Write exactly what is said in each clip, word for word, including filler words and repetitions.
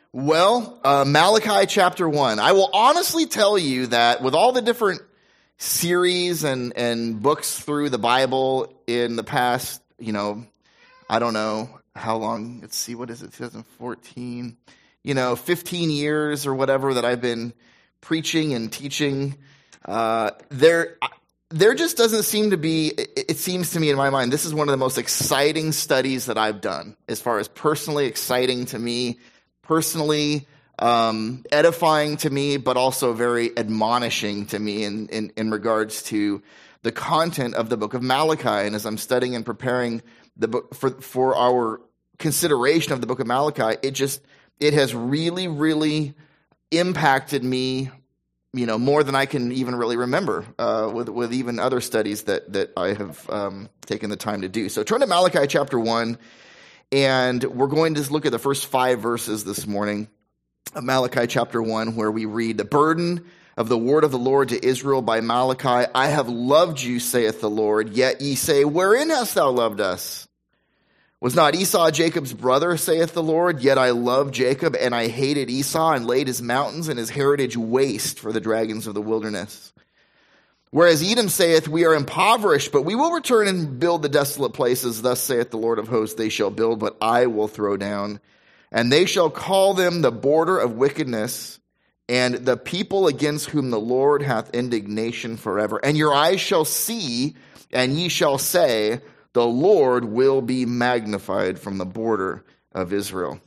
Well, uh, Malachi chapter one. I will honestly tell you that with all the different series and, and books through the Bible in the past, you know, I don't know how long, let's see, what is it, twenty fourteen, you know, fifteen years or whatever that I've been preaching and teaching, uh, there, there just doesn't seem to be, it, it seems to me in my mind, this is one of the most exciting studies that I've done, as far as personally exciting to me, personally um, edifying to me, but also very admonishing to me in, in, in regards to the content of the book of Malachi. And as I'm studying and preparing the book for, for our consideration of the book of Malachi, it just, it has really, really impacted me, you know, more than I can even really remember uh, with, with even other studies that, that I have um, taken the time to do. So turn to Malachi chapter one. And we're going to look at the first five verses this morning of Malachi chapter one, where we read, "The burden of the word of the Lord to Israel by Malachi. I have loved you, saith the Lord. Yet ye say, wherein hast thou loved us? Was not Esau Jacob's brother, saith the Lord? Yet I loved Jacob, and I hated Esau, and laid his mountains and his heritage waste for the dragons of the wilderness. Whereas Edom saith, we are impoverished, but we will return and build the desolate places. Thus saith the Lord of hosts, they shall build, but I will throw down. And they shall call them the border of wickedness, and the people against whom the Lord hath indignation forever. And your eyes shall see, and ye shall say, the Lord will be magnified from the border of Israel."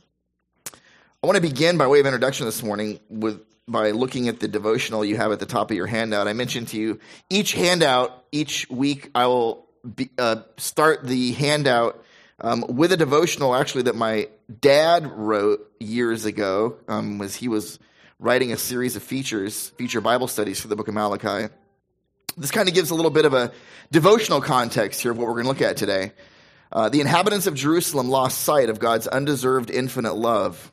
I want to begin by way of introduction this morning with by looking at the devotional you have at the top of your handout. I mentioned to you, each handout, each week, I will be, uh, start the handout um, with a devotional, actually, that my dad wrote years ago, um, was he was writing a series of features, feature Bible studies for the book of Malachi. This kind of gives a little bit of a devotional context here of what we're going to look at today. Uh, the inhabitants of Jerusalem lost sight of God's undeserved infinite love.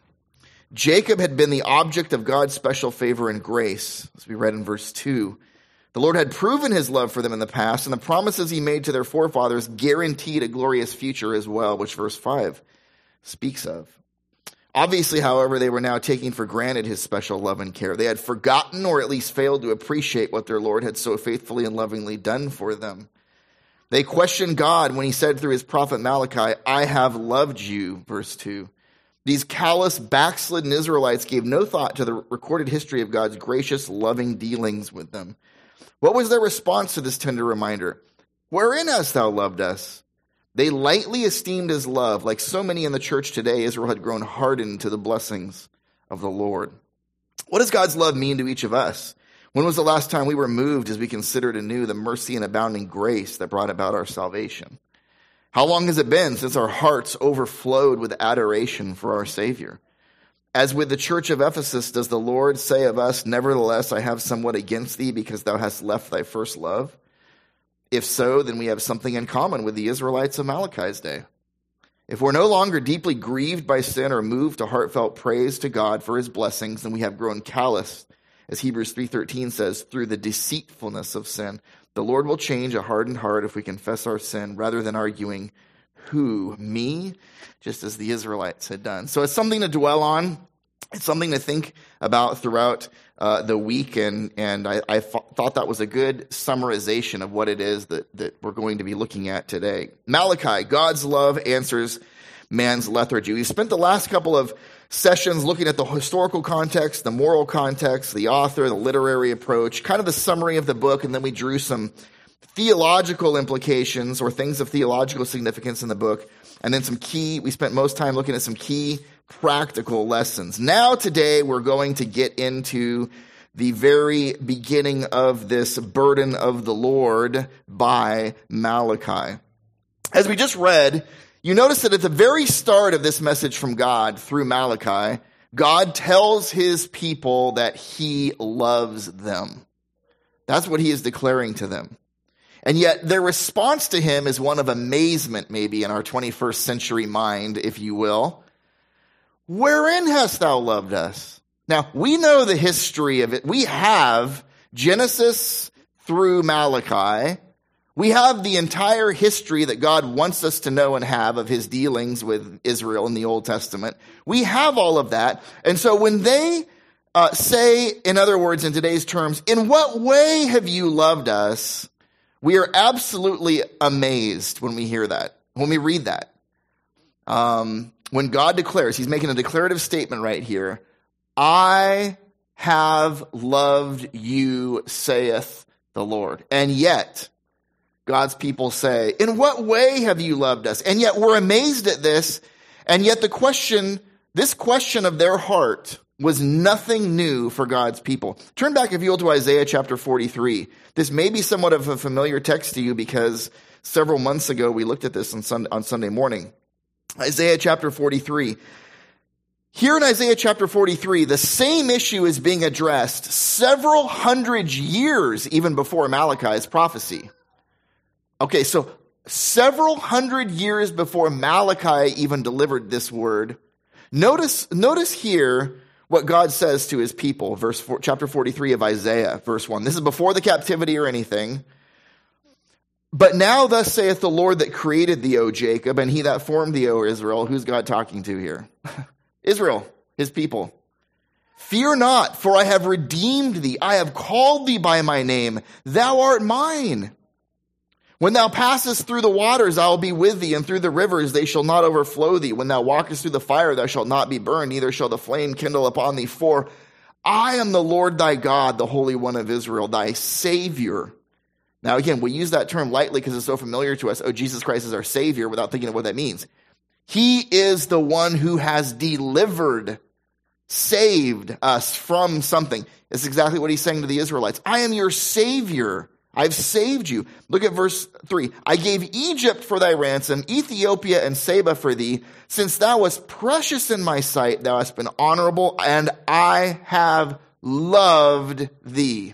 Jacob had been the object of God's special favor and grace, as we read in verse two. The Lord had proven his love for them in the past, and the promises he made to their forefathers guaranteed a glorious future as well, which verse five speaks of. Obviously, however, they were now taking for granted his special love and care. They had forgotten, or at least failed to appreciate, what their Lord had so faithfully and lovingly done for them. They questioned God when he said through his prophet Malachi, I have loved you, verse two. These callous, backslidden Israelites gave no thought to the recorded history of God's gracious, loving dealings with them. What was their response to this tender reminder? Wherein hast thou loved us? They lightly esteemed his love. Like so many in the church today, Israel had grown hardened to the blessings of the Lord. What does God's love mean to each of us? When was the last time we were moved as we considered anew the mercy and abounding grace that brought about our salvation? How long has it been since our hearts overflowed with adoration for our Savior? As with the church of Ephesus, does the Lord say of us, nevertheless, I have somewhat against thee because thou hast left thy first love? If so, then we have something in common with the Israelites of Malachi's day. If we're no longer deeply grieved by sin or moved to heartfelt praise to God for his blessings, then we have grown callous, as Hebrews three thirteen says, through the deceitfulness of sin. The Lord will change a hardened heart if we confess our sin rather than arguing, who, me? Just as the Israelites had done. So it's something to dwell on. It's something to think about throughout uh, the week, and, and I, I th- thought that was a good summarization of what it is that, that we're going to be looking at today. Malachi, God's love answers man's lethargy. We spent the last couple of sessions looking at the historical context, the moral context, the author, the literary approach, kind of the summary of the book, and then we drew some theological implications or things of theological significance in the book, and then some key, we spent most time looking at some key practical lessons. Now today we're going to get into the very beginning of this burden of the Lord by Malachi. As we just read, you notice that at the very start of this message from God through Malachi, God tells his people that he loves them. That's what he is declaring to them. And yet their response to him is one of amazement, maybe in our twenty-first century mind, if you will. Wherein hast thou loved us? Now, we know the history of it. We have Genesis through Malachi. We have the entire history that God wants us to know and have of his dealings with Israel in the Old Testament. We have all of that. And so when they uh, say, in other words, in today's terms, in what way have you loved us? We are absolutely amazed when we hear that, when we read that. Um, when God declares, he's making a declarative statement right here. I have loved you, saith the Lord. And yet, God's people say, in what way have you loved us? And yet we're amazed at this. And yet the question, this question of their heart was nothing new for God's people. Turn back, if you will, to Isaiah chapter forty-three. This may be somewhat of a familiar text to you because several months ago we looked at this on Sunday, on Sunday morning. Isaiah chapter forty-three. Here in Isaiah chapter forty-three, the same issue is being addressed several hundred years even before Malachi's prophecy. Okay, so several hundred years before Malachi even delivered this word, notice, notice here what God says to his people, verse four, chapter forty-three of Isaiah, verse one. This is before the captivity or anything. But now thus saith the Lord that created thee, O Jacob, and he that formed thee, O Israel. Who's God talking to here? Israel, his people. Fear not, for I have redeemed thee. I have called thee by my name. Thou art mine. When thou passest through the waters, I will be with thee, and through the rivers they shall not overflow thee. When thou walkest through the fire, thou shalt not be burned, neither shall the flame kindle upon thee. For I am the Lord thy God, the Holy One of Israel, thy Savior. Now again, we use that term lightly because it's so familiar to us. Oh, Jesus Christ is our Savior, without thinking of what that means. He is the one who has delivered, saved us from something. It's exactly what he's saying to the Israelites. I am your Savior. I've saved you. Look at verse three. I gave Egypt for thy ransom, Ethiopia and Seba for thee. Since thou wast precious in my sight, thou hast been honorable, and I have loved thee.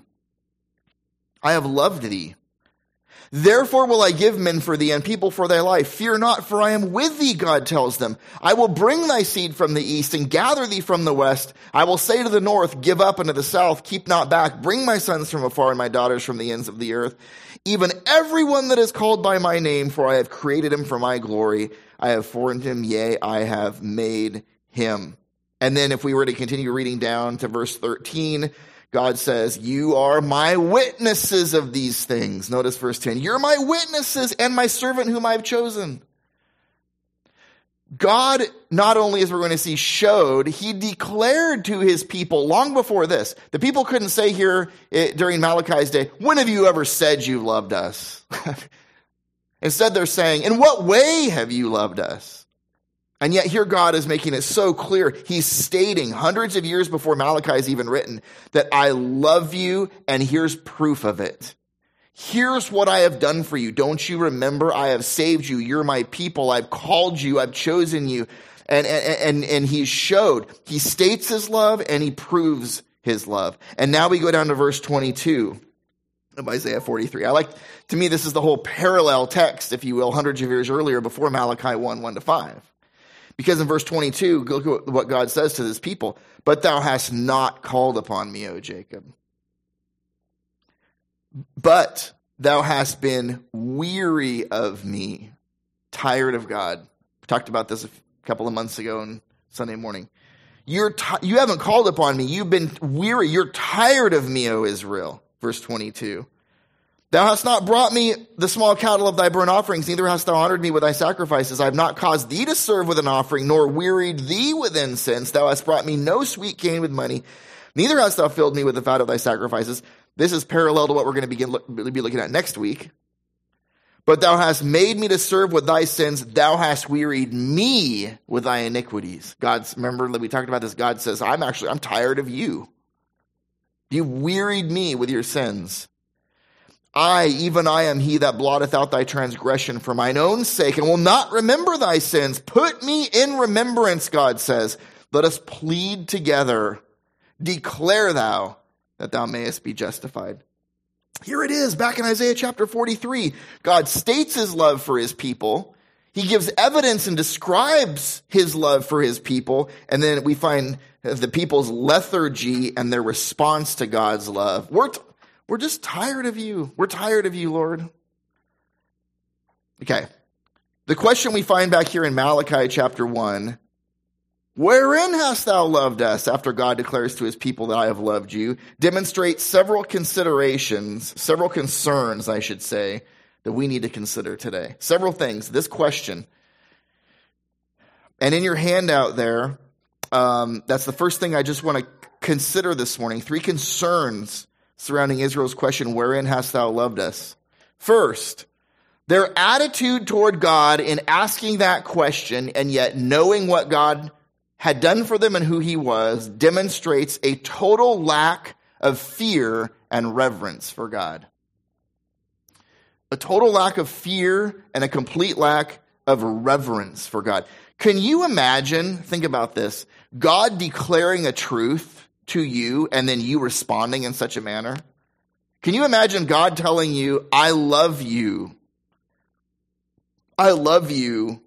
I have loved thee. Therefore will I give men for thee and people for thy life. Fear not, for I am with thee, God tells them. I will bring thy seed from the east and gather thee from the west. I will say to the north, give up, and to the south, keep not back. Bring my sons from afar and my daughters from the ends of the earth. Even everyone that is called by my name, for I have created him for my glory. I have formed him, yea, I have made him. And then if we were to continue reading down to verse thirteen, God says, you are my witnesses of these things. Notice verse ten. You're my witnesses and my servant whom I've chosen. God, not only, as we're going to see, showed, he declared to his people long before this. The people couldn't say here eh, during Malachi's day, when have you ever said you loved us? Instead, they're saying, in what way have you loved us? And yet here God is making it so clear. He's stating hundreds of years before Malachi is even written that I love you, and here's proof of it. Here's what I have done for you. Don't you remember? I have saved you. You're my people. I've called you. I've chosen you. And, and, and, and he showed. He states his love and he proves his love. And now we go down to verse twenty-two of Isaiah forty-three. I like, to me, this is the whole parallel text, if you will, hundreds of years earlier before Malachi one, one to five. Because in verse twenty-two, look at what God says to his people. But thou hast not called upon me, O Jacob. But thou hast been weary of me, tired of God. We talked about this a couple of months ago on Sunday morning. You're t- you haven't called upon me. You've been weary. You're tired of me, O Israel. Verse twenty-two. Thou hast not brought me the small cattle of thy burnt offerings, neither hast thou honored me with thy sacrifices. I have not caused thee to serve with an offering, nor wearied thee with incense. Thou hast brought me no sweet gain with money, neither hast thou filled me with the fat of thy sacrifices. This is parallel to what we're going to begin look, be looking at next week. But thou hast made me to serve with thy sins. Thou hast wearied me with thy iniquities. God's, remember that we talked about this. God says, I'm actually, I'm tired of you. You wearied me with your sins. I, even I, am he that blotteth out thy transgression for mine own sake, and will not remember thy sins. Put me in remembrance, God says. Let us plead together. Declare thou that thou mayest be justified. Here it is, back in Isaiah chapter forty-three. God states his love for his people. He gives evidence and describes his love for his people. And then we find the people's lethargy and their response to God's love. We're, t- we're just tired of you. We're tired of you, Lord. Okay. The question we find back here in Malachi chapter one, wherein hast thou loved us, after God declares to his people that I have loved you, demonstrates several considerations, several concerns, I should say, that we need to consider today. Several things. This question. And in your handout there, um, that's the first thing I just want to consider this morning. Three concerns surrounding Israel's question, wherein hast thou loved us? First, their attitude toward God in asking that question and yet knowing what God had done for them and who he was demonstrates a total lack of fear and reverence for God. A total lack of fear and a complete lack of reverence for God. Can you imagine, think about this, God declaring a truth to you and then you responding in such a manner? Can you imagine God telling you, I love you? I love you,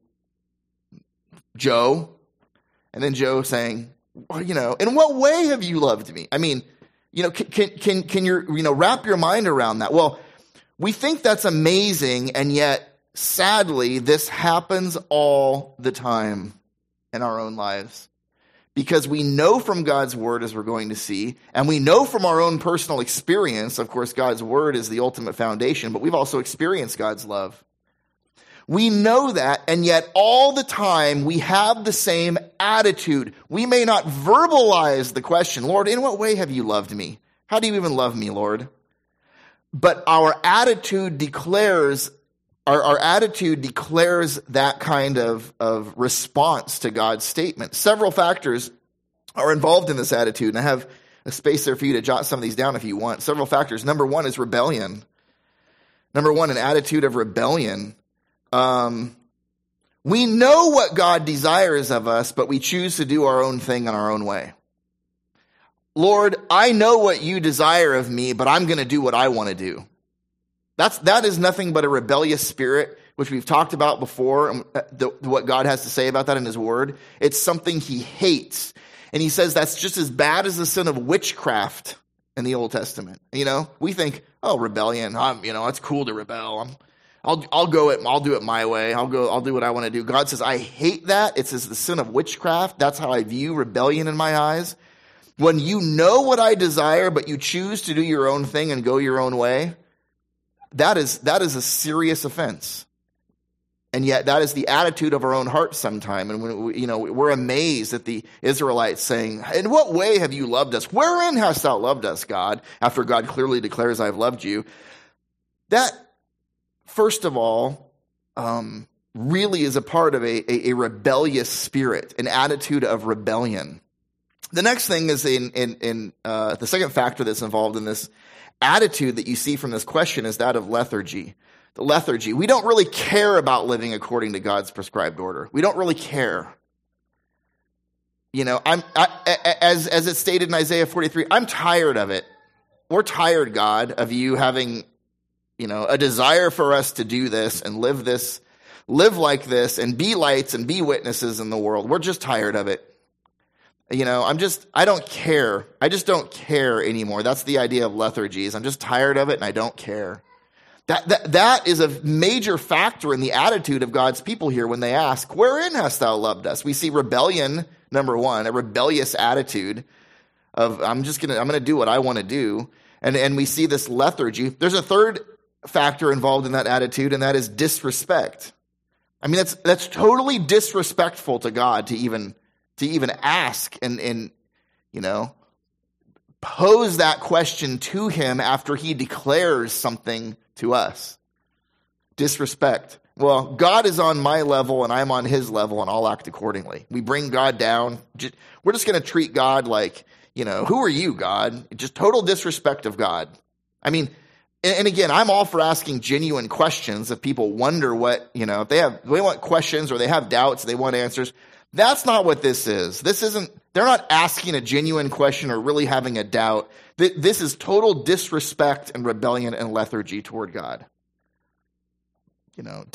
Joe. And then Joe saying, well, you know, in what way have you loved me? I mean, you know, can, can, can you, you know, wrap your mind around that? Well, we think that's amazing. And yet, sadly, this happens all the time in our own lives. Because we know from God's word, as we're going to see, and we know from our own personal experience, of course, God's word is the ultimate foundation, but we've also experienced God's love. We know that, and yet all the time we have the same attitude. We may not verbalize the question, Lord, in what way have you loved me? How do you even love me, Lord? But our attitude declares, our, our attitude declares that kind of, of response to God's statement. Several factors are involved in this attitude, and I have a space there for you to jot some of these down if you want. Several factors. Number one is rebellion. Number one, an attitude of rebellion. Um, we know what God desires of us, but we choose to do our own thing in our own way. Lord, I know what you desire of me, but I'm going to do what I want to do. That's, that is nothing but a rebellious spirit, which we've talked about before, and the, what God has to say about that in his word. It's something he hates. And he says that's just as bad as the sin of witchcraft in the Old Testament. You know, we think, oh, rebellion, I'm, you know, it's cool to rebel. I'm, I'll I'll go it. I'll do it my way. I'll go. I'll do what I want to do. God says, I hate that. It says the sin of witchcraft. That's how I view rebellion in my eyes. When you know what I desire, but you choose to do your own thing and go your own way, that is that is a serious offense. And yet that is the attitude of our own hearts sometime. And when we, you know, we're amazed at the Israelites saying, in what way have you loved us? Wherein hast thou loved us, God? After God clearly declares, I've loved you. That, first of all, um, really is a part of a, a, a rebellious spirit, an attitude of rebellion. The next thing is in, in, in uh, the second factor that's involved in this attitude that you see from this question is that of lethargy. The lethargy. We don't really care about living according to God's prescribed order. We don't really care. You know, I'm I, as as it's stated in Isaiah forty-three. I'm tired of it. We're tired, God, of you having, you know, a desire for us to do this and live this, live like this, and be lights and be witnesses in the world. We're just tired of it. You know, I'm just, I don't care. I just don't care anymore. That's the idea of lethargy, is I'm just tired of it and I don't care. That, that, that is a major factor in the attitude of God's people here when they ask, wherein hast thou loved us? We see rebellion, number one, a rebellious attitude of, I'm just going to, I'm going to do what I want to do. And, and we see this lethargy. There's a third factor involved in that attitude, and that is disrespect. I mean, that's, that's totally disrespectful to God to even, to even ask and, and, you know, pose that question to him after he declares something to us. Disrespect. Well, God is on my level and I'm on his level, and I'll act accordingly. We bring God down. We're just going to treat God like, you know, who are you, God? Just total disrespect of God. I mean, and again, I'm all for asking genuine questions if people wonder what, you know, if they have, they want questions or they have doubts, they want answers. That's not what this is. This isn't, they're not asking a genuine question or really having a doubt. This is total disrespect and rebellion and lethargy toward God. You know,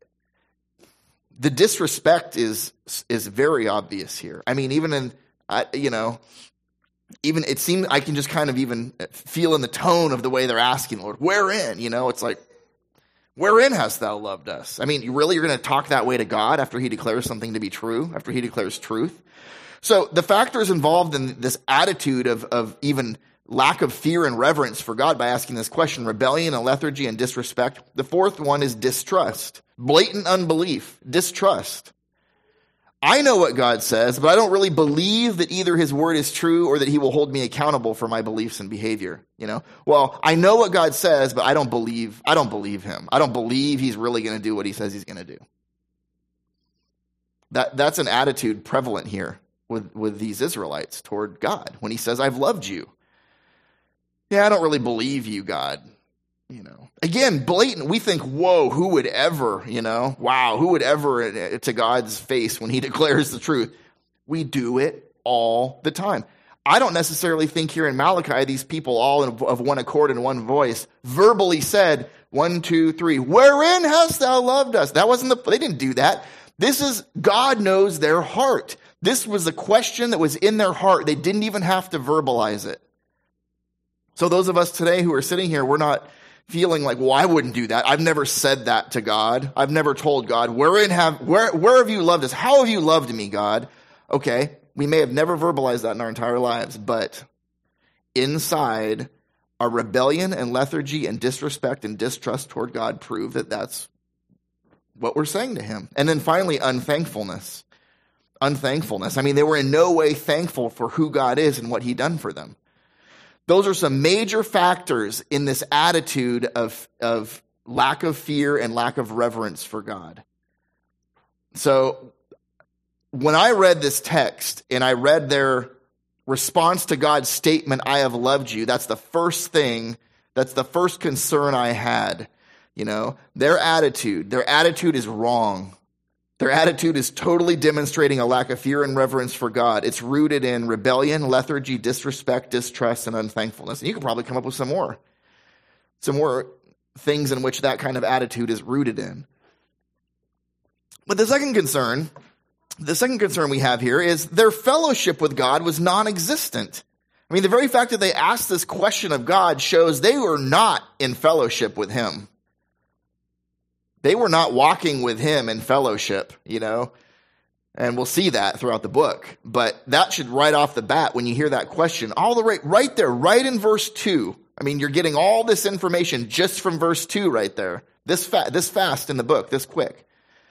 the disrespect is, is very obvious here. I mean, even in, you know, even it seems I can just kind of even feel in the tone of the way they're asking, Lord, wherein, you know, it's like, Wherein hast thou loved us? I mean, you really, you're going to talk that way to God after he declares something to be true, after he declares truth? So the factors involved in this attitude of, of even lack of fear and reverence for God by asking this question, rebellion and lethargy and disrespect. The fourth one is distrust, blatant unbelief, distrust. I know what God says, but I don't really believe that either his word is true or that he will hold me accountable for my beliefs and behavior. You know, well, I know what God says, but I don't believe, I don't believe him. I don't believe he's really going to do what he says he's going to do. That, that's an attitude prevalent here with, with these Israelites toward God when he says, I've loved you. Yeah, I don't really believe you, God. You know, again, blatant. We think, whoa, who would ever, you know, wow, who would ever to God's face when he declares the truth? We do it all the time. I don't necessarily think here in Malachi, these people all in, of one accord and one voice verbally said, one, two, three, wherein hast thou loved us? That wasn't the, they didn't do that. This is, God knows their heart. This was a question that was in their heart. They didn't even have to verbalize it. So those of us today who are sitting here, we're not feeling like, well, I wouldn't do that. I've never said that to God. I've never told God, wherein have, where, where have you loved us? How have you loved me, God? Okay, we may have never verbalized that in our entire lives, but inside, our rebellion and lethargy and disrespect and distrust toward God prove that that's what we're saying to him. And then finally, unthankfulness. Unthankfulness. I mean, they were in no way thankful for who God is and what he done for them. Those are some major factors in this attitude of, of lack of fear and lack of reverence for God. So when I read this text and I read their response to God's statement, I have loved you, that's the first thing, that's the first concern I had. You know, their attitude, their attitude is wrong. Their attitude is totally demonstrating a lack of fear and reverence for God. It's rooted in rebellion, lethargy, disrespect, distrust, and unthankfulness. And you could probably come up with some more, some more things in which that kind of attitude is rooted in. But the second concern, the second concern we have here is their fellowship with God was non-existent. I mean, the very fact that they asked this question of God shows they were not in fellowship with him. They were not walking with him in fellowship, you know, and we'll see that throughout the book. But that should right off the bat, when you hear that question, all the right, right there, right in verse two. I mean, you're getting all this information just from verse two right there. This fa- this fast in the book, this quick.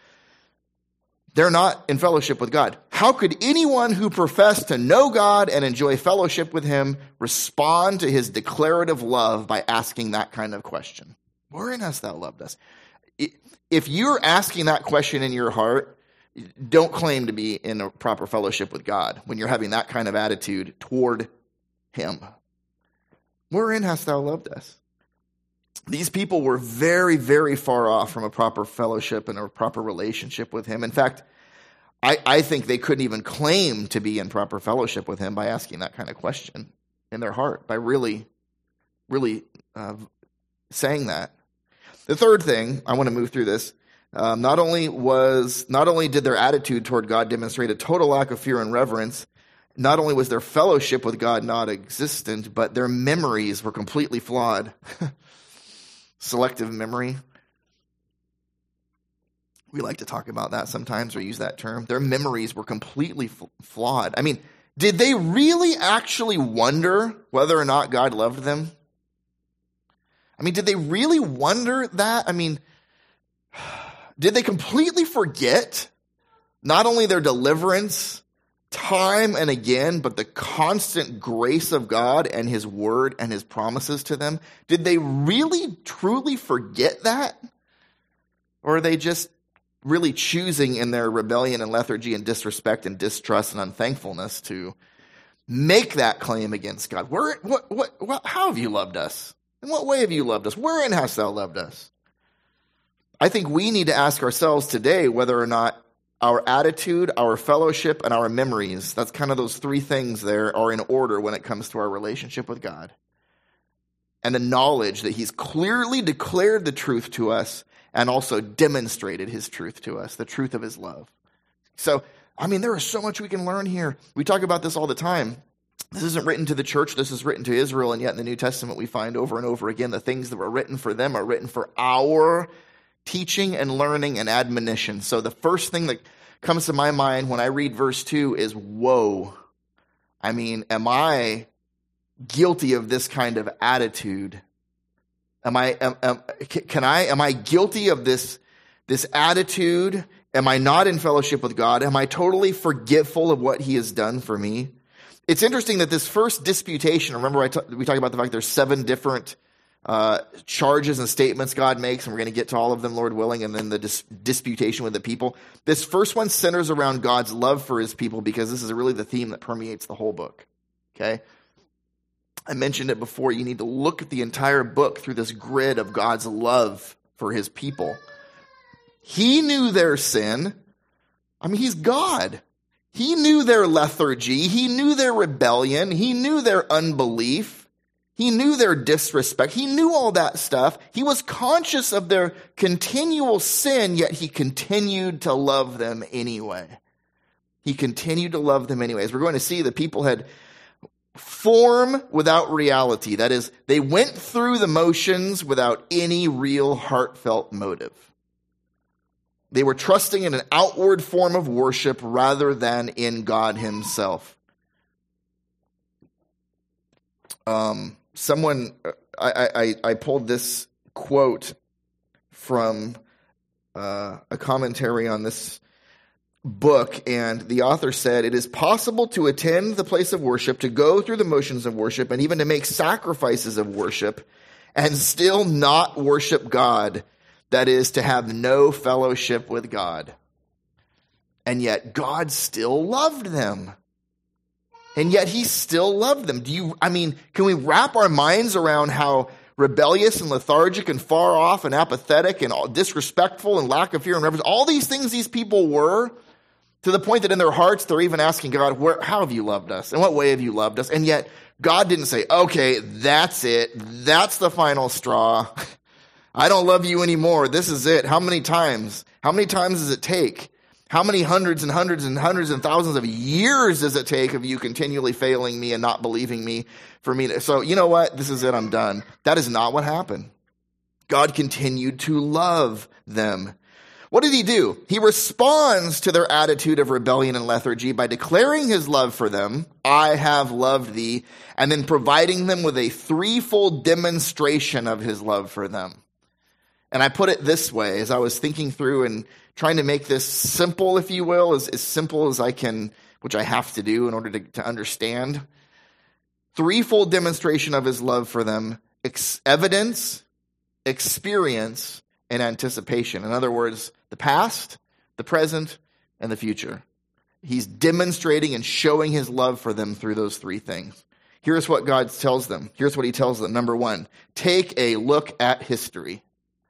They're not in fellowship with God. How could anyone who professed to know God and enjoy fellowship with him respond to his declarative love by asking that kind of question? Wherein hast thou loved us? If you're asking that question in your heart, don't claim to be in a proper fellowship with God when you're having that kind of attitude toward him. Wherein hast thou loved us? These people were very, very far off from a proper fellowship and a proper relationship with him. In fact, I, I think they couldn't even claim to be in proper fellowship with him by asking that kind of question in their heart, by really, really uh, saying that. The third thing, I want to move through this, um, not only was, not only did their attitude toward God demonstrate a total lack of fear and reverence, not only was their fellowship with God not existent, but their memories were completely flawed. Selective memory. We like to talk about that sometimes or use that term. Their memories were completely f- flawed. I mean, did they really actually wonder whether or not God loved them? I mean, did they really wonder that? I mean, did they completely forget not only their deliverance time and again, but the constant grace of God and his word and his promises to them? Did they really, truly forget that? Or are they just really choosing in their rebellion and lethargy and disrespect and distrust and unthankfulness to make that claim against God? Where, what, what, what, how have you loved us? In what way have you loved us? Wherein hast thou loved us? I think we need to ask ourselves today whether or not our attitude, our fellowship, and our memories, that's kind of those three things there, are in order when it comes to our relationship with God. And the knowledge that he's clearly declared the truth to us and also demonstrated his truth to us, the truth of his love. So, I mean, there is so much we can learn here. We talk about this all the time. This isn't written to the church, this is written to Israel, and yet in the New Testament we find over and over again the things that were written for them are written for our teaching and learning and admonition. So the first thing that comes to my mind when I read verse two is, whoa. I mean, am I guilty of this kind of attitude? Am I, am, am, can I, am I guilty of this, this attitude? Am I not in fellowship with God? Am I totally forgetful of what he has done for me? It's interesting that this first disputation, remember I t- we talked about the fact there's seven different uh, charges and statements God makes, and we're going to get to all of them, Lord willing, and then the dis- disputation with the people. This first one centers around God's love for his people because this is really the theme that permeates the whole book, okay? I mentioned it before. You need to look at the entire book through this grid of God's love for his people. He knew their sin. I mean, he's God. He knew their lethargy. He knew their rebellion. He knew their unbelief. He knew their disrespect. He knew all that stuff. He was conscious of their continual sin, yet he continued to love them anyway. He continued to love them anyways. We're going to see the people had form without reality. That is, they went through the motions without any real heartfelt motive. They were trusting in an outward form of worship rather than in God himself. Um, someone, I, I, I pulled this quote from uh, a commentary on this book, and the author said, "It is possible to attend the place of worship, to go through the motions of worship, and even to make sacrifices of worship, and still not worship God. That is, to have no fellowship with God. And yet God still loved them. And yet he still loved them." Do you, I mean, can we wrap our minds around how rebellious and lethargic and far off and apathetic and disrespectful and lack of fear and reverence, all these things these people were, to the point that in their hearts they're even asking God, "Where, how have you loved us? In what way have you loved us?" And yet God didn't say, "Okay, that's it. That's the final straw. I don't love you anymore. This is it. How many times? How many times does it take? How many hundreds and hundreds and hundreds and thousands of years does it take of you continually failing me and not believing me for me to, so you know what? This is it. I'm done." That is not what happened. God continued to love them. What did he do? He responds to their attitude of rebellion and lethargy by declaring his love for them, "I have loved thee," and then providing them with a threefold demonstration of his love for them. And I put it this way, as I was thinking through and trying to make this simple, if you will, as, as simple as I can, which I have to do in order to, to understand. Threefold demonstration of his love for them: ex- evidence, experience, and anticipation. In other words, the past, the present, and the future. He's demonstrating and showing his love for them through those three things. Here's what God tells them. Here's what he tells them. Number one, take a look at history.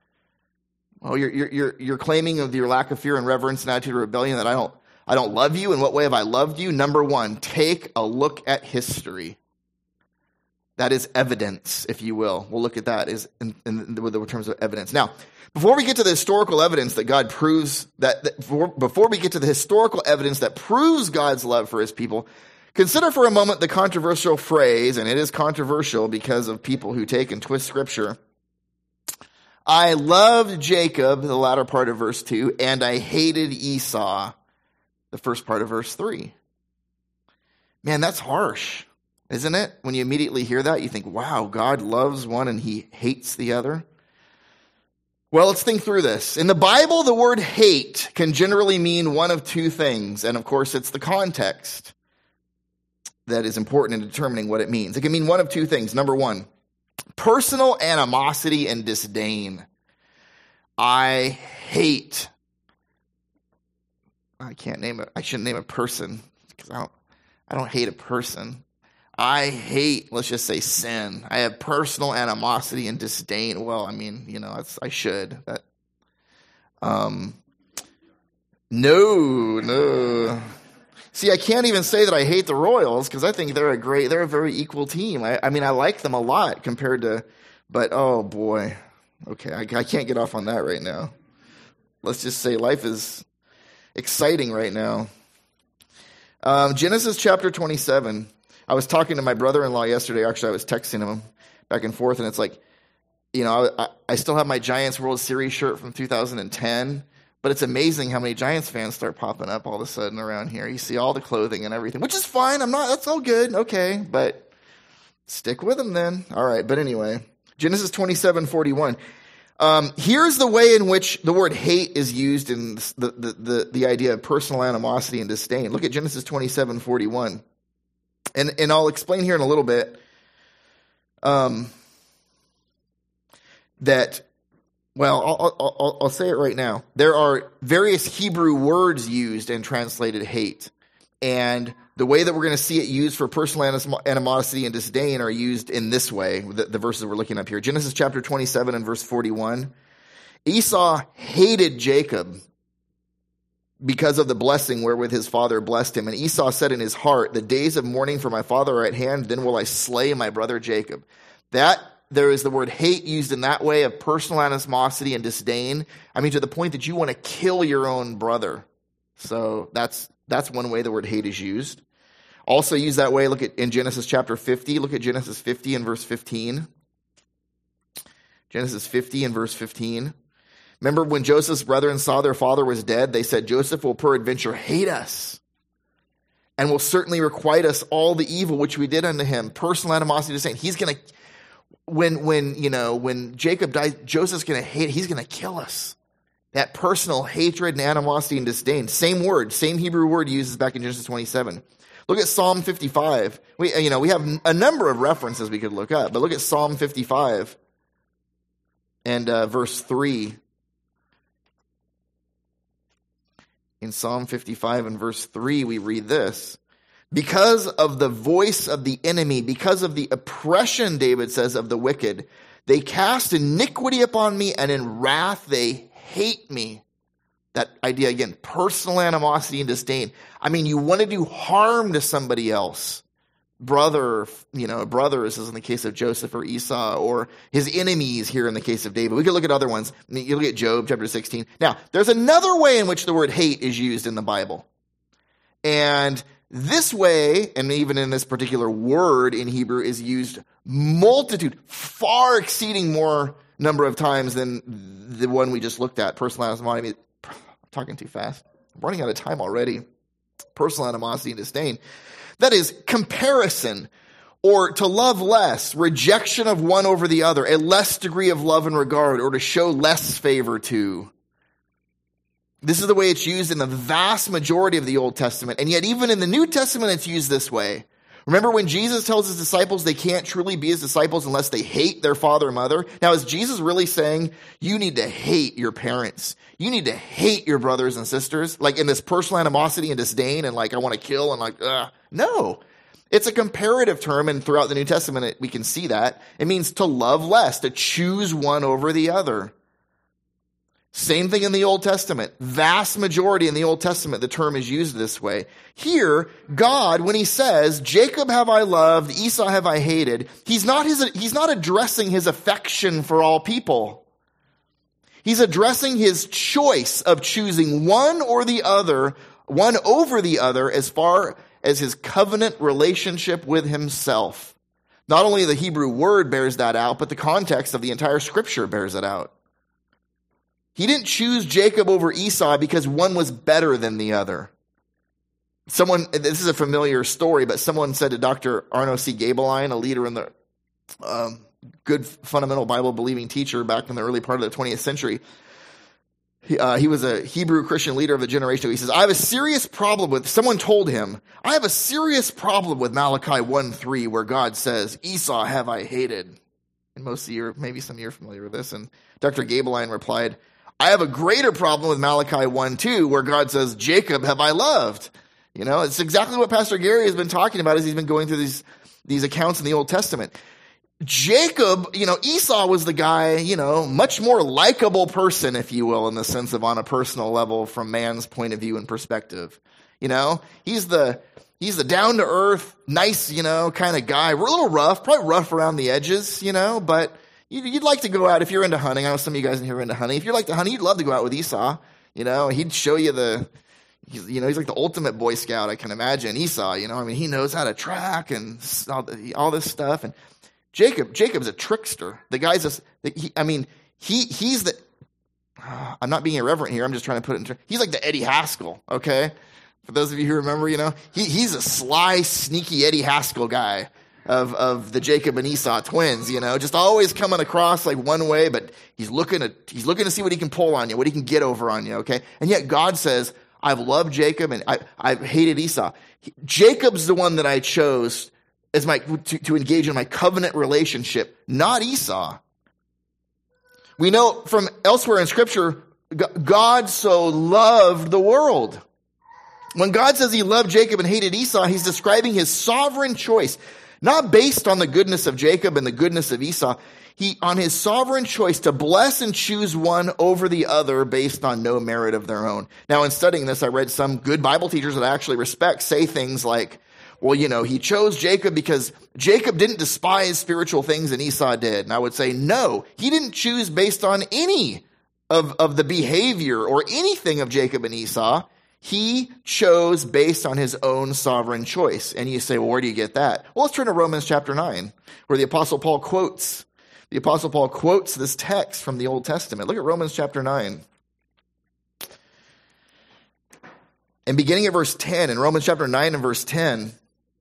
Oh, you're, you're, you're claiming of your lack of fear and reverence and attitude of rebellion that I don't, I don't love you. In what way have I loved you? Number one, take a look at history. That is evidence, if you will. We'll look at that is in, in, in, in terms of evidence. Now, before we get to the historical evidence that God proves that, that before, before we get to the historical evidence that proves God's love for his people, consider for a moment the controversial phrase, and it is controversial because of people who take and twist scripture. "I loved Jacob," the latter part of verse two, "and I hated Esau," the first part of verse three. Man, that's harsh, isn't it? When you immediately hear that, you think, wow, God loves one and he hates the other. Well, let's think through this. In the Bible, the word hate can generally mean one of two things. And of course, it's the context that is important in determining what it means. It can mean one of two things. Number one, personal animosity and disdain. I hate. I can't name it. I shouldn't name a person because I don't, I don't hate a person. I hate, let's just say, sin. I have personal animosity and disdain. Well, I mean, you know, that's, I should. That, um, no, no. See, I can't even say that I hate the Royals because I think they're a great, they're a very equal team. I, I mean, I like them a lot compared to, but oh boy. Okay, I, I can't get off on that right now. Let's just say life is exciting right now. Um, Genesis chapter twenty-seven. I was talking to my brother-in-law yesterday. Actually, I was texting him back and forth, and it's like, you know, I, I still have my Giants World Series shirt from two thousand ten, but it's amazing how many Giants fans start popping up all of a sudden around here. You see all the clothing and everything, which is fine. I'm not, that's all good. Okay. But stick with them then. All right. But anyway, Genesis twenty-seven forty-one. Um, here's the way in which the word hate is used in the, the, the, the idea of personal animosity and disdain. Look at Genesis twenty-seven forty-one. And, and I'll explain here in a little bit, um, that, well, I'll, I'll, I'll say it right now. There are various Hebrew words used and translated hate. And the way that we're going to see it used for personal animosity and disdain are used in this way, the, the verses we're looking up here. Genesis chapter twenty-seven and verse forty-one. Esau hated Jacob because of the blessing wherewith his father blessed him. And Esau said in his heart, the days of mourning for my father are at hand, then will I slay my brother Jacob. That, there is the word hate used in that way of personal animosity and disdain. I mean, to the point that you want to kill your own brother. So that's that's one way the word hate is used. Also used that way, look at in Genesis chapter fifty. Look at Genesis fifty and verse fifteen. Genesis fifty and verse fifteen. Remember when Joseph's brethren saw their father was dead, they said, Joseph will peradventure hate us and will certainly requite us all the evil which we did unto him. Personal animosity to saying he's going to, when, when, you know, when Jacob dies, Joseph's going to hate, he's going to kill us. That personal hatred and animosity and disdain. Same word, same Hebrew word uses back in Genesis twenty-seven. Look at Psalm fifty-five. We, you know, we have a number of references we could look up, but look at Psalm fifty-five and uh, verse three. In Psalm fifty-five and verse three, we read this. Because of the voice of the enemy, because of the oppression, David says, of the wicked, they cast iniquity upon me, and in wrath they hate me. That idea again, personal animosity and disdain. I mean, you want to do harm to somebody else. Brother, you know, brothers, as in the case of Joseph or Esau, or his enemies here in the case of David. We could look at other ones. You look at Job chapter sixteen. Now, there's another way in which the word hate is used in the Bible. And this way, and even in this particular word in Hebrew, is used multitude, far exceeding more number of times than the one we just looked at, personal animosity. I'm talking too fast. I'm running out of time already. Personal animosity and disdain. That is comparison, or to love less, rejection of one over the other, a less degree of love and regard, or to show less favor to. This is the way it's used in the vast majority of the Old Testament. And yet even in the New Testament, it's used this way. Remember when Jesus tells his disciples they can't truly be his disciples unless they hate their father and mother? Now, is Jesus really saying you need to hate your parents? You need to hate your brothers and sisters? Like in this personal animosity and disdain and like I want to kill and like, ugh. No. It's a comparative term, and throughout the New Testament it, we can see that. It means to love less, to choose one over the other. Same thing in the Old Testament. Vast majority in the Old Testament, the term is used this way. Here, God, when he says, Jacob have I loved, Esau have I hated, he's not, his, he's not addressing his affection for all people. He's addressing his choice of choosing one or the other, one over the other, as far as his covenant relationship with himself. Not only the Hebrew word bears that out, but the context of the entire scripture bears it out. He didn't choose Jacob over Esau because one was better than the other. Someone, this is a familiar story, but someone said to Doctor Arno C. Gaebelein, a leader in the um, good fundamental Bible-believing teacher back in the early part of the twentieth century, he, uh, he was a Hebrew Christian leader of a generation. He says, I have a serious problem with, someone told him, I have a serious problem with Malachi one three, where God says, Esau have I hated. And most of you, maybe some of you are familiar with this. And Doctor Gaebelein replied, I have a greater problem with Malachi one two, where God says, Jacob have I loved. You know, it's exactly what Pastor Gary has been talking about as he's been going through these, these accounts in the Old Testament. Jacob, you know, Esau was the guy, you know, much more likable person, if you will, in the sense of on a personal level from man's point of view and perspective. You know, he's the, he's the down to earth, nice, you know, kind of guy. We're a little rough, probably rough around the edges, you know, but you'd like to go out if you're into hunting. I know some of you guys in here are into hunting. If you're like to hunting, you'd love to go out with Esau. You know, he'd show you the, you know, he's like the ultimate Boy Scout, I can imagine. Esau, you know, I mean, he knows how to track and all, all this stuff. And Jacob, Jacob's a trickster. The guy's a, he, I mean, he he's the, uh, I'm not being irreverent here. I'm just trying to put it in, he's like the Eddie Haskell, okay? For those of you who remember, you know, he he's a sly, sneaky Eddie Haskell guy of, of the Jacob and Esau twins, you know, just always coming across like one way, but he's looking at, he's looking to see what he can pull on you, what he can get over on you, okay? And yet God says, I've loved Jacob and I, I've hated Esau. He, Jacob's the one that I chose as my, to, to engage in my covenant relationship, not Esau. We know from elsewhere in Scripture, God so loved the world. When God says he loved Jacob and hated Esau, he's describing his sovereign choice, not based on the goodness of Jacob and the goodness of Esau. He, on his sovereign choice to bless and choose one over the other based on no merit of their own. Now, in studying this, I read some good Bible teachers that I actually respect say things like, well, you know, he chose Jacob because Jacob didn't despise spiritual things and Esau did. And I would say, no, he didn't choose based on any of, of the behavior or anything of Jacob and Esau. He chose based on his own sovereign choice. And you say, well, where do you get that? Well, let's turn to Romans chapter nine, where the Apostle Paul quotes, the Apostle Paul quotes this text from the Old Testament. Look at Romans chapter nine. And beginning at verse ten, in Romans chapter nine and verse ten,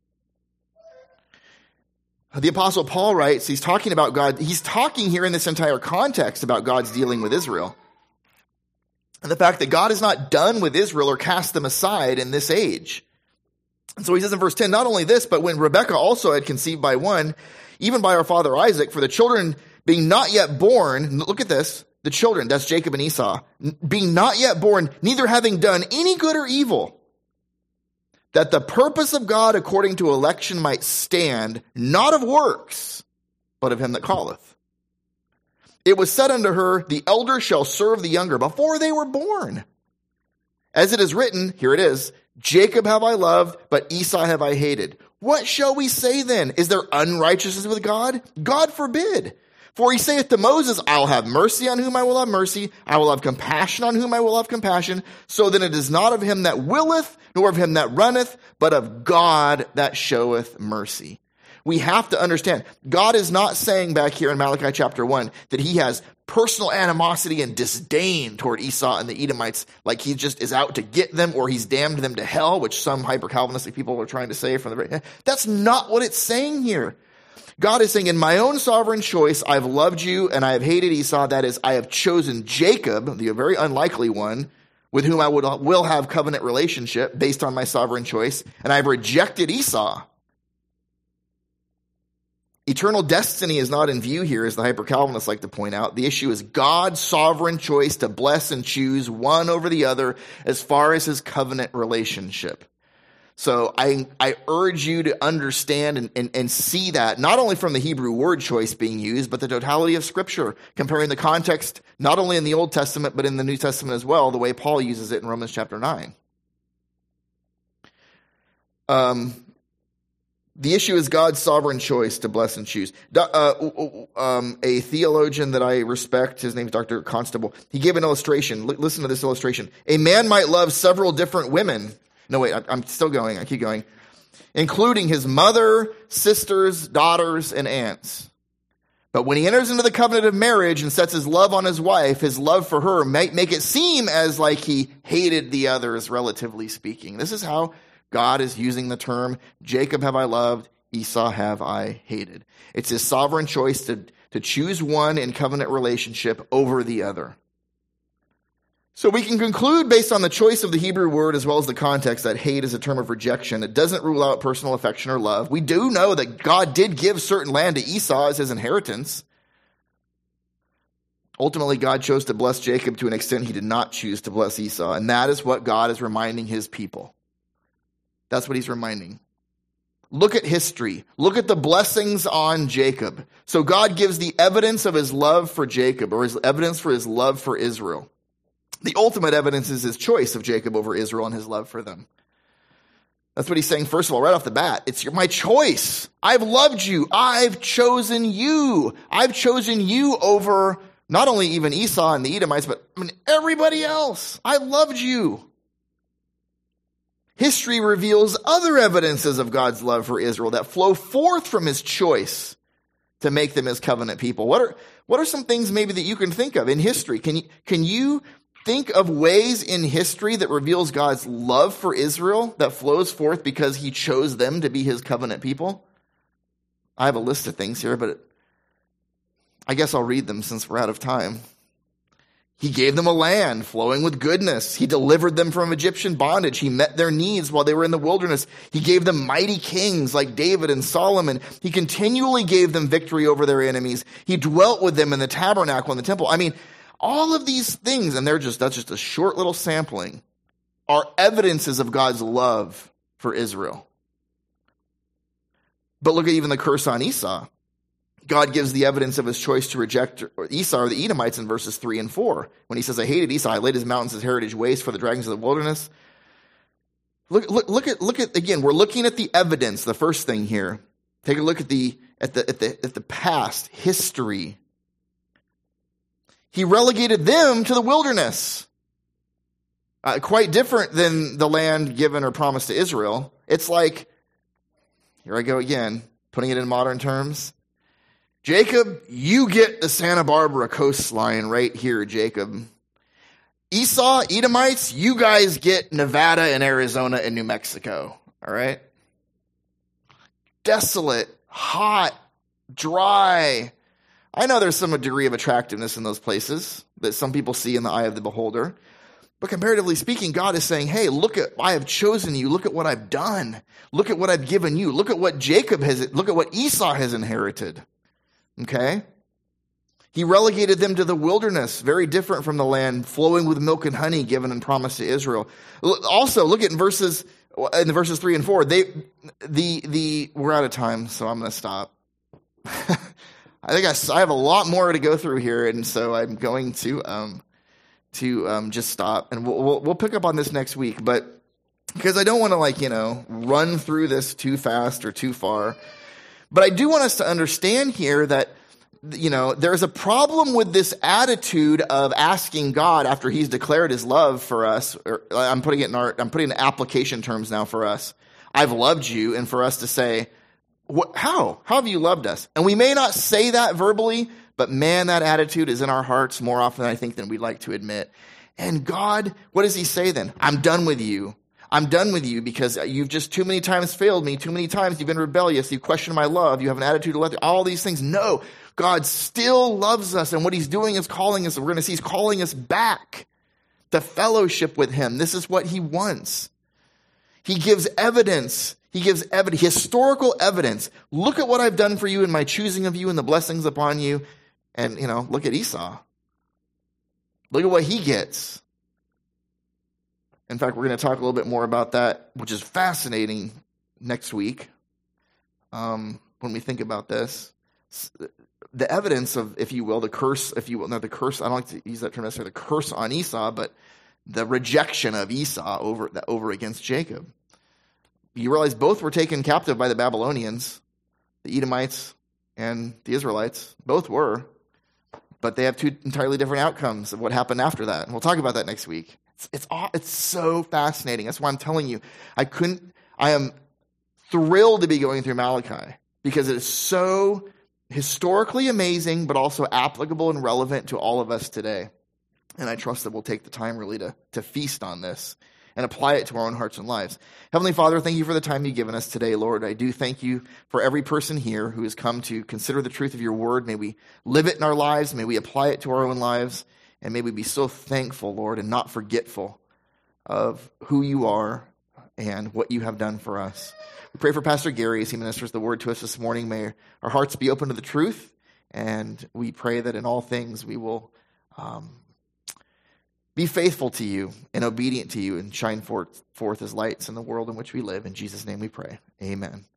the Apostle Paul writes, he's talking about God, he's talking here in this entire context about God's dealing with Israel. And the fact that God is not done with Israel or cast them aside in this age. And so he says in verse ten, not only this, but when Rebekah also had conceived by one, even by our father Isaac, for the children being not yet born, look at this, the children, that's Jacob and Esau, being not yet born, neither having done any good or evil, that the purpose of God according to election might stand, not of works, but of him that calleth. It was said unto her, the elder shall serve the younger, before they were born. As it is written, here it is, Jacob have I loved, but Esau have I hated. What shall we say then? Is there unrighteousness with God? God forbid. For he saith to Moses, I'll have mercy on whom I will have mercy. I will have compassion on whom I will have compassion. So then it is not of him that willeth, nor of him that runneth, but of God that showeth mercy. We have to understand, God is not saying back here in Malachi chapter one that he has personal animosity and disdain toward Esau and the Edomites, like he just is out to get them or he's damned them to hell, which some hyper-Calvinistic people are trying to say from the very, that's not what it's saying here. God is saying, in my own sovereign choice, I've loved you and I have hated Esau. That is, I have chosen Jacob, the very unlikely one, with whom I would, will have covenant relationship based on my sovereign choice, and I've rejected Esau. Eternal destiny is not in view here, as the hyper-Calvinists like to point out. The issue is God's sovereign choice to bless and choose one over the other as far as his covenant relationship. So I, I urge you to understand and, and, and see that, not only from the Hebrew word choice being used, but the totality of Scripture, comparing the context not only in the Old Testament, but in the New Testament as well, the way Paul uses it in Romans chapter nine. Um... The issue is God's sovereign choice to bless and choose. Uh, um, a theologian that I respect, his name is Doctor Constable, he gave an illustration. L- listen to this illustration. A man might love several different women. No, wait, I, I'm still going. I keep going. Including his mother, sisters, daughters, and aunts. But when he enters into the covenant of marriage and sets his love on his wife, his love for her might make it seem as like he hated the others, relatively speaking. This is how God is using the term, Jacob have I loved, Esau have I hated. It's his sovereign choice to, to choose one in covenant relationship over the other. So we can conclude based on the choice of the Hebrew word as well as the context that hate is a term of rejection. It doesn't rule out personal affection or love. We do know that God did give certain land to Esau as his inheritance. Ultimately, God chose to bless Jacob to an extent he did not choose to bless Esau. And that is what God is reminding his people. That's what he's reminding. Look at history. Look at the blessings on Jacob. So God gives the evidence of his love for Jacob, or his evidence for his love for Israel. The ultimate evidence is his choice of Jacob over Israel and his love for them. That's what he's saying, first of all, right off the bat. It's my choice. I've loved you. I've chosen you. I've chosen you over not only even Esau and the Edomites, but I mean, everybody else. I loved you. History reveals other evidences of God's love for Israel that flow forth from his choice to make them his covenant people? What are what are some things maybe that you can think of in history? Can you, can you think of ways in history that reveals God's love for Israel that flows forth because he chose them to be his covenant people? I have a list of things here, but I guess I'll read them since we're out of time. He gave them a land flowing with goodness. He delivered them from Egyptian bondage. He met their needs while they were in the wilderness. He gave them mighty kings like David and Solomon. He continually gave them victory over their enemies. He dwelt with them in the tabernacle and the temple. I mean, all of these things, and they're just, that's just a short little sampling, are evidences of God's love for Israel. But look at even the curse on Esau. God gives the evidence of his choice to reject Esau or the Edomites in verses three and four. When he says, I hated Esau, I laid his mountains as heritage waste for the dragons of the wilderness. Look, look, look at, look at, again, we're looking at the evidence, the first thing here. Take a look at the, at the, at the, at the past history. He relegated them to the wilderness. Uh, quite different than the land given or promised to Israel. It's like, here I go again, putting it in modern terms. Jacob, you get the Santa Barbara coastline right here, Jacob. Esau, Edomites, you guys get Nevada and Arizona and New Mexico, all right? Desolate, hot, dry. I know there's some degree of attractiveness in those places that some people see in the eye of the beholder. But comparatively speaking, God is saying, hey, look at, I have chosen you. Look at what I've done. Look at what I've given you. Look at what Jacob has, look at what Esau has inherited. Okay? He relegated them to the wilderness, very different from the land flowing with milk and honey given and promised to Israel. Also, look at in verses, in the verses three and four, they, the, the, we're out of time, so I'm going to stop. I think I, I have a lot more to go through here, and so I'm going to, um, to, um, just stop, and we'll, we'll, we'll pick up on this next week, but because I don't want to, like, you know, run through this too fast or too far. But I do want us to understand here that, you know, there's a problem with this attitude of asking God after he's declared his love for us. Or I'm putting it in our, I'm putting in application terms now for us. I've loved you, and for us to say, what, how? How have you loved us? And we may not say that verbally, but man, that attitude is in our hearts more often, I think, than we'd like to admit. And God, what does he say then? I'm done with you. I'm done with you because you've just too many times failed me. Too many times you've been rebellious. You've questioned my love. You have an attitude to let all these things. No, God still loves us. And what he's doing is calling us. We're going to see he's calling us back to fellowship with him. This is what he wants. He gives evidence. He gives evidence, historical evidence. Look at what I've done for you in my choosing of you and the blessings upon you. And, you know, look at Esau. Look at what he gets. In fact, we're going to talk a little bit more about that, which is fascinating, next week. Um, when we think about this, the evidence of, if you will, the curse, if you will, not the curse, I don't like to use that term necessarily, the curse on Esau, but the rejection of Esau over, over against Jacob. You realize both were taken captive by the Babylonians, the Edomites and the Israelites. Both were, but they have two entirely different outcomes of what happened after that. And we'll talk about that next week. It's, it's, it's so fascinating. That's why I'm telling you, I couldn't, I am thrilled to be going through Malachi because it is so historically amazing, but also applicable and relevant to all of us today. And I trust that we'll take the time really to, to feast on this and apply it to our own hearts and lives. Heavenly Father, thank you for the time you've given us today, Lord. I do thank you for every person here who has come to consider the truth of your word. May we live it in our lives. May we apply it to our own lives. And may we be so thankful, Lord, and not forgetful of who you are and what you have done for us. We pray for Pastor Gary as he ministers the word to us this morning. May our hearts be open to the truth, and we pray that in all things we will um, be faithful to you and obedient to you and shine forth, forth as lights in the world in which we live. In Jesus' name we pray. Amen.